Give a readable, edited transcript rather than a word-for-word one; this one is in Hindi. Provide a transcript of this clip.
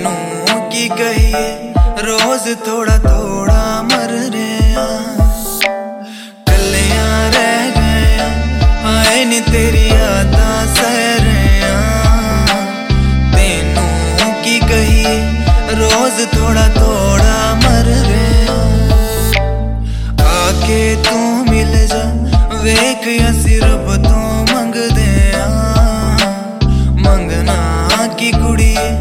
मैनू की कहिए रोज थोड़ा थोड़ा मर रहे हैं।